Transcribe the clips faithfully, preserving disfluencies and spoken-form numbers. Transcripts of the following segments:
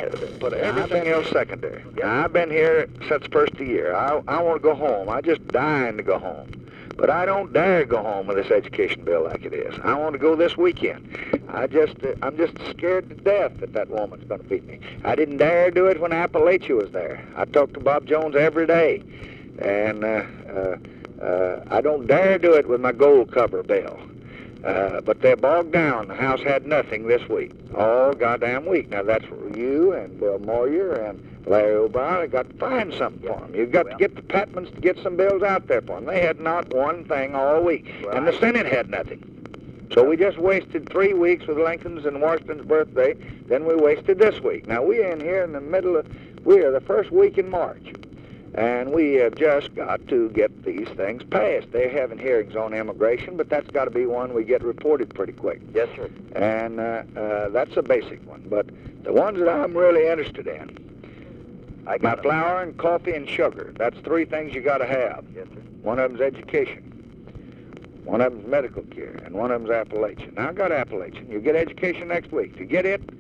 Put everything else secondary. Now, I've been here since the first of the year. I, I want to go home. I'm just dying to go home. But I don't dare go home with this education bill like it is. I want to go this weekend. I just, uh, I'm just scared to death that that woman's going to beat me. I didn't dare do it when Appalachia was there. I talked to Bob Jones every day. And uh, uh, uh, I don't dare do it with my gold cover bill. Uh, but they're bogged down. The House had nothing this week, all goddamn week. Now, that's for you and Bill Moyer and Larry O'Brien. Have got to find something for them. You've got to get the Patmans to get some bills out there for them. They had not one thing all week, and the Senate had nothing. So we just wasted three weeks with Lincoln's and Washington's birthday. Then we wasted this week. Now, we're in here in the middle of, we are the first week in March. And we have just got to get these things passed. They're having hearings on immigration, but that's got to be one we get reported pretty quick. Yes, sir. And uh, uh, that's a basic one. But the ones that I'm really interested in, I got my flour and coffee and sugar. That's three things you got to have. Yes, sir. One of them's education. One of them's medical care, and one of them's Appalachian. Now, I got Appalachian. You get education next week. If you get it,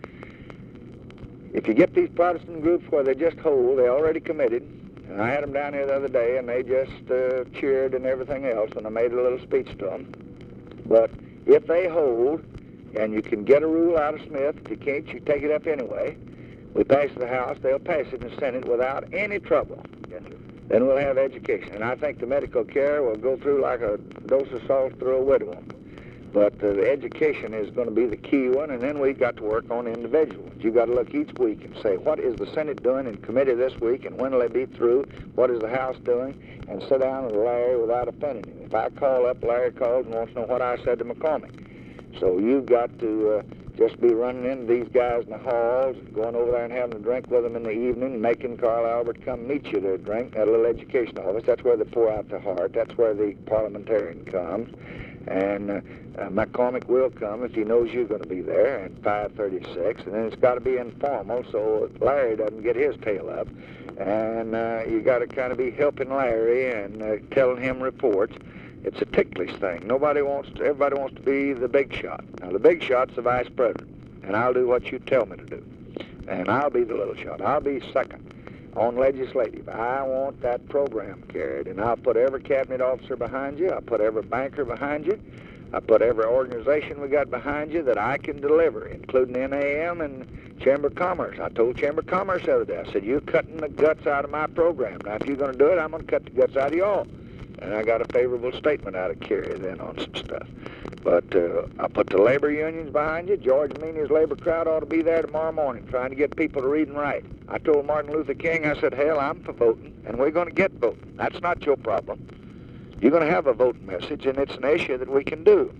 if you get these Protestant groups where they just hold, they already committed. And I had them down here the other day, and they just uh, cheered and everything else, and I made a little speech to them. But if they hold, and you can get a rule out of Smith, if you can't, you take it up anyway. We pass the House, they'll pass it in the Senate without any trouble. Yes, sir. Then we'll have education. And I think the medical care will go through like a dose of salt through a widow. But uh, the education is going to be the key one, and then we've got to work on individuals. You've got to look each week and say, what is the Senate doing in committee this week, and when will they be through? What is the House doing? And sit down with Larry without offending him. If I call up, Larry calls and wants to know what I said to McCormick. So you've got to uh, just be running into these guys in the halls, going over there and having a drink with them in the evening, making Carl Albert come meet you to drink at a little education office. That's where they pour out their heart. That's where the parliamentarian comes. And uh, uh, McCormick will come if he knows you're going to be there at five thirty-six, and then it's got to be informal so Larry doesn't get his tail up. And uh, you got to kind of be helping Larry and uh, telling him reports. It's a ticklish thing. Nobody wants to, everybody wants to be the big shot. Now, the big shot's the vice president, and I'll do what you tell me to do. And I'll be the little shot. I'll be second on legislative. I want that program carried, and I'll put every cabinet officer behind you. I'll put every banker behind you. I'll put every organization we got behind you that I can deliver, including N A M and Chamber of Commerce. I told Chamber of Commerce the other day, I said, you're cutting the guts out of my program. Now, if you're going to do it, I'm going to cut the guts out of y'all. And I got a favorable statement out of Kerry then on some stuff. But uh, I put the labor unions behind you. George Meany's labor crowd ought to be there tomorrow morning trying to get people to read and write. I told Martin Luther King, I said, hell, I'm for voting, and we're going to get voting. That's not your problem. You're going to have a voting message, and it's an issue that we can do.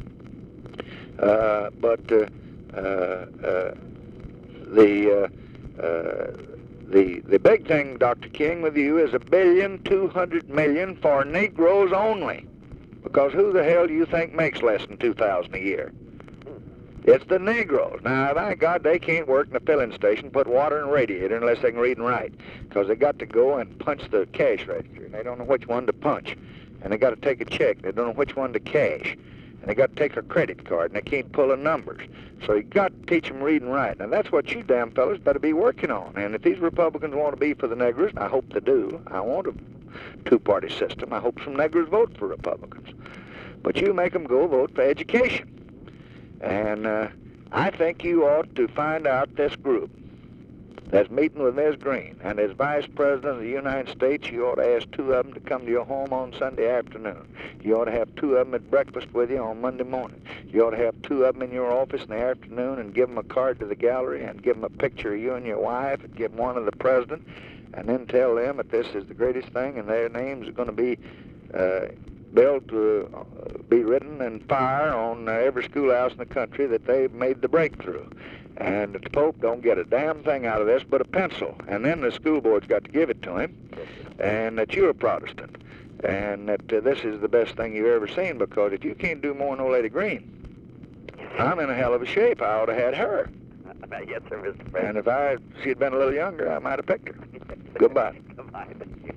Uh, but uh, uh, uh, the... Uh, uh, The the big thing, Doctor King, with you is a billion two hundred million for Negroes only, because who the hell do you think makes less than two thousand a year? It's the Negroes. Now, thank God they can't work in a filling station, put water in a radiator unless they can read and write, because they got to go and punch the cash register, and they don't know which one to punch, and they got to take a check, they don't know which one to cash. And they got to take a credit card, and they can't pull the numbers. So you got to teach them read and write. And that's what you damn fellas better be working on. And if these Republicans want to be for the Negroes, and I hope they do, I want a two-party system. I hope some Negroes vote for Republicans. But you make them go vote for education. And uh, I think you ought to find out this group that's meeting with Miz Green. And as Vice President of the United States, you ought to ask two of them to come to your home on Sunday afternoon. You ought to have two of them at breakfast with you on Monday morning. You ought to have two of them in your office in the afternoon and give them a card to the gallery and give them a picture of you and your wife and give them one of the president, and then tell them that this is the greatest thing and their names are going to be uh, built to uh, be written in fire on uh, every schoolhouse in the country that they've made the breakthrough. And the Pope don't get a damn thing out of this but a pencil. And then the school board's got to give it to him, and that you're a Protestant, and that uh, this is the best thing you've ever seen, because if you can't do more than old Lady Green, I'm in a hell of a shape. I ought to have had her. Yes, sir, Mister President. And if I, she had been a little younger, I might have picked her. Goodbye. Goodbye.